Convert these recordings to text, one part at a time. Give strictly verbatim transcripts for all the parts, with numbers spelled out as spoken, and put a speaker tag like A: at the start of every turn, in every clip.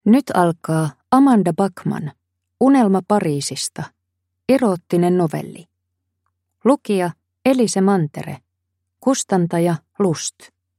A: Nyt alkaa Amanda Bachmann, Unelma Pariisista, eroottinen novelli. Lukija Elise Mantere, kustantaja Lust.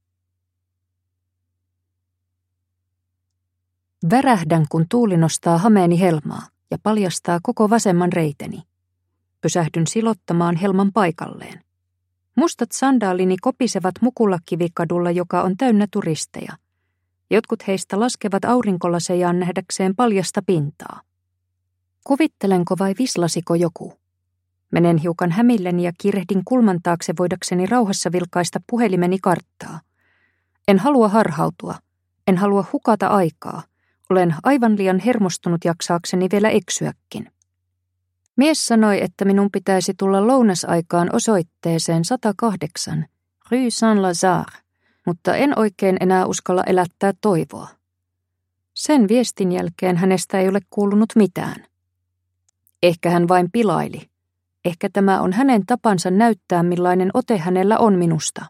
A: Värähdän, kun tuuli nostaa hameeni helmaa ja paljastaa koko vasemman reiteni. Pysähdyn silottamaan helman paikalleen. Mustat sandaalini kopisevat Mukulakivi-kadulla, joka on täynnä turisteja. Jotkut heistä laskevat aurinkolasejaan nähdäkseen paljasta pintaa. Kuvittelenko vai vislasiko joku? Menen hiukan hämilleni ja kiirehdin kulman taakse voidakseni rauhassa vilkaista puhelimeni karttaa. En halua harhautua. En halua hukata aikaa. Olen aivan liian hermostunut jaksaakseni vielä eksyäkin. Mies sanoi, että minun pitäisi tulla lounasaikaan osoitteeseen sata kahdeksan, Rue Saint-Lazare, mutta en oikein enää uskalla elättää toivoa. Sen viestin jälkeen hänestä ei ole kuulunut mitään. Ehkä hän vain pilaili. Ehkä tämä on hänen tapansa näyttää, millainen ote hänellä on minusta.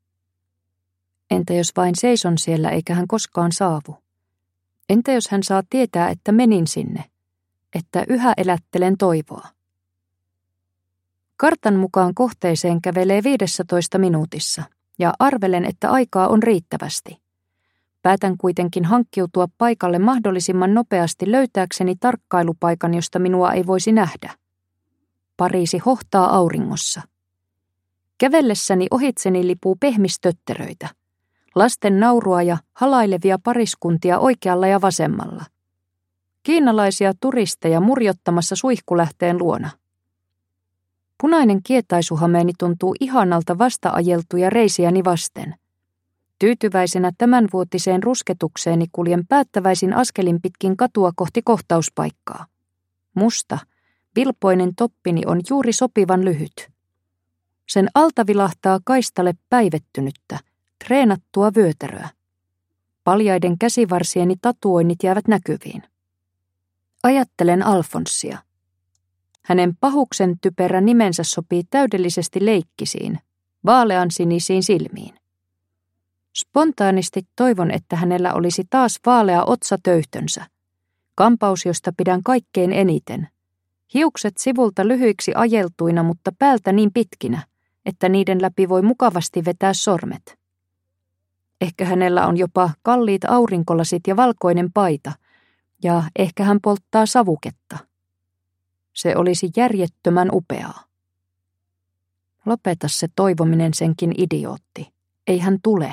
A: Entä jos vain seison siellä eikä hän koskaan saavu? Entä jos hän saa tietää, että menin sinne, että yhä elättelen toivoa? Kartan mukaan kohteeseen kävelee viidessätoista minuutissa ja arvelen, että aikaa on riittävästi. Päätän kuitenkin hankkiutua paikalle mahdollisimman nopeasti löytääkseni tarkkailupaikan, josta minua ei voisi nähdä. Pariisi hohtaa auringossa. Kävellessäni ohitseni lipuu pehmistötteröitä. Lasten naurua ja halailevia pariskuntia oikealla ja vasemmalla. Kiinalaisia turisteja murjottamassa suihkulähteen luona. Punainen kietaisuhameeni tuntuu ihanalta vasta-ajeltuja reisiäni vasten. Tyytyväisenä tämänvuotiseen rusketukseeni kuljen päättäväisin askelin pitkin katua kohti kohtauspaikkaa. Musta, vilpoinen toppini on juuri sopivan lyhyt. Sen alta vilahtaa kaistalle päivettynyttä, treenattua vyötäröä. Paljaiden käsivarsieni tatuoinnit jäävät näkyviin. Ajattelen Alfonsia. Hänen pahuksen typerä nimensä sopii täydellisesti leikkisiin, vaalean sinisiin silmiin. Spontaanisti toivon, että hänellä olisi taas vaalea otsatöyhtönsä. Kampaus, josta pidän kaikkein eniten. Hiukset sivulta lyhyiksi ajeltuina, mutta päältä niin pitkinä, että niiden läpi voi mukavasti vetää sormet. Ehkä hänellä on jopa kalliit aurinkolasit ja valkoinen paita, ja ehkä hän polttaa savuketta. Se olisi järjettömän upeaa. Lopeta se toivominen, senkin idiootti. Ei hän tule.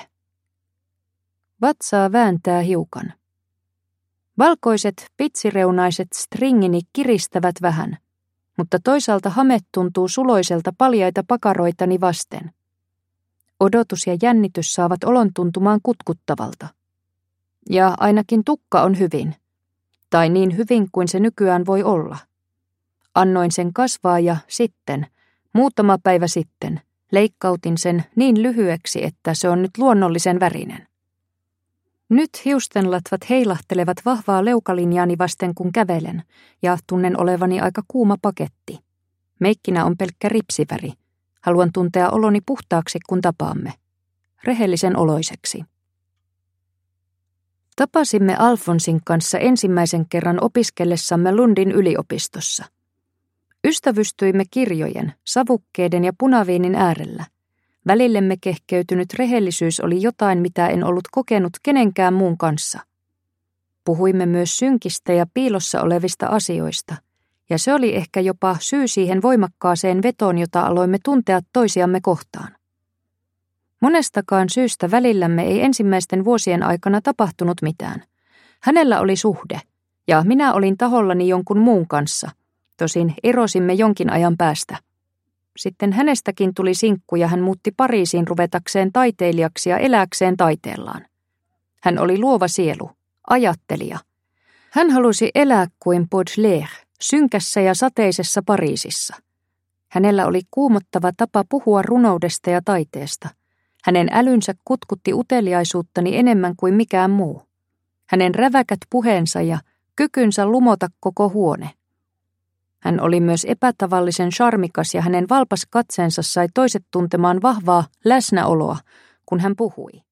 A: Vatsaa vääntää hiukan. Valkoiset, pitsireunaiset stringini kiristävät vähän, mutta toisaalta hame tuntuu suloiselta paljaita pakaroitani vasten. Odotus ja jännitys saavat olon tuntumaan kutkuttavalta. Ja ainakin tukka on hyvin, tai niin hyvin kuin se nykyään voi olla. Annoin sen kasvaa ja sitten, muutama päivä sitten, leikkautin sen niin lyhyeksi, että se on nyt luonnollisen värinen. Nyt hiustenlatvat heilahtelevat vahvaa leukalinjaani vasten, kun kävelen, ja tunnen olevani aika kuuma paketti. Meikkinä on pelkkä ripsiväri. Haluan tuntea oloni puhtaaksi, kun tapaamme. Rehellisen oloiseksi. Tapasimme Alfonsin kanssa ensimmäisen kerran opiskellessamme Lundin yliopistossa. Ystävystyimme kirjojen, savukkeiden ja punaviinin äärellä. Välillemme kehkeytynyt rehellisyys oli jotain, mitä en ollut kokenut kenenkään muun kanssa. Puhuimme myös synkistä ja piilossa olevista asioista, ja se oli ehkä jopa syy siihen voimakkaaseen vetoon, jota aloimme tuntea toisiamme kohtaan. Monestakaan syystä välillämme ei ensimmäisten vuosien aikana tapahtunut mitään. Hänellä oli suhde, ja minä olin tahollani jonkun muun kanssa, tosin erosimme jonkin ajan päästä. Sitten hänestäkin tuli sinkku ja hän muutti Pariisiin ruvetakseen taiteilijaksi ja elääkseen taiteellaan. Hän oli luova sielu, ajattelija. Hän halusi elää kuin Baudelaire, synkässä ja sateisessa Pariisissa. Hänellä oli kuumottava tapa puhua runoudesta ja taiteesta. Hänen älynsä kutkutti uteliaisuuttani enemmän kuin mikään muu. Hänen räväkät puheensa ja kykynsä lumota koko huone. Hän oli myös epätavallisen charmikas ja hänen valpas katseensa sai toiset tuntemaan vahvaa läsnäoloa, kun hän puhui.